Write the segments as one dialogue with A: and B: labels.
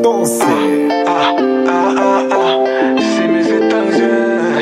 A: doce.
B: C'est mes étagères.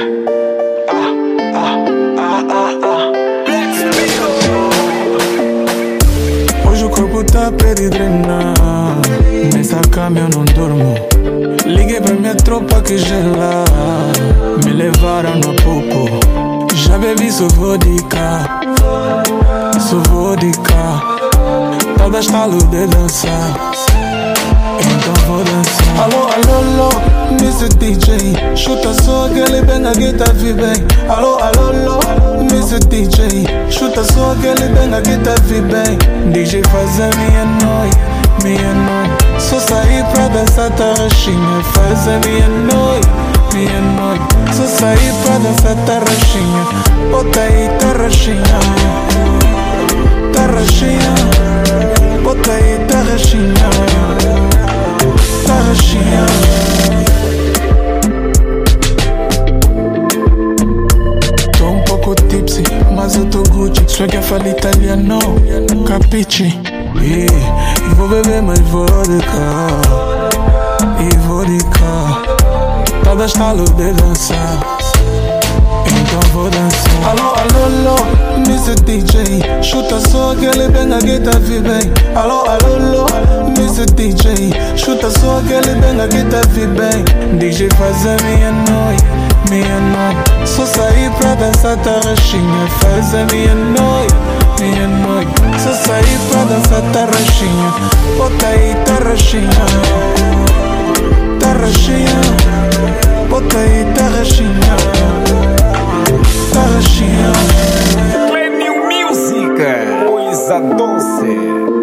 B: Hoje o corpo tá a pedir drenar. Nessa cama eu não durmo. Liguei pra minha tropa que gela. Me levaram no popo. Já bebi só vodka. Só vodka. Toda estalo de dançar. Então vou dançar. Alô, alô, alô, Mr. DJ. Chuta só aquele bem aqui tá bem. Alô, alô, alô, Mr. DJ. Chuta só aquele bem aqui tá bem. DJ faz a minha noite. Só sair pra dançar tarraxinha. Faz a minha noite. Só sair pra dançar tarraxinha. Bota aí tarraxinha. Tarraxinha. Bota aí tarraxinha. Tarraxinha. Tô um pouco tipsy, mas eu tô Gucci. Só que eu falo italiano, capiche. E vou beber mais vodka. E vodka. Toda estalo de dançar. Então vou dançar. Alô, alô, alô, Mr. DJ. Chuta só aquele bem aqui tá bem. Alô, alô, alô, Mr. DJ. Chuta só aquele bem aqui tá bem. DJ faz a minha noite. Só sair pra dançar tarraxinha. Faz a minha noite. Só sair pra dançar tarraxinha. Bota aí tarraxinha. Tarraxinha. Bota aí tarraxinha. Tarraxinha.
A: Millennium Music, coisa doce.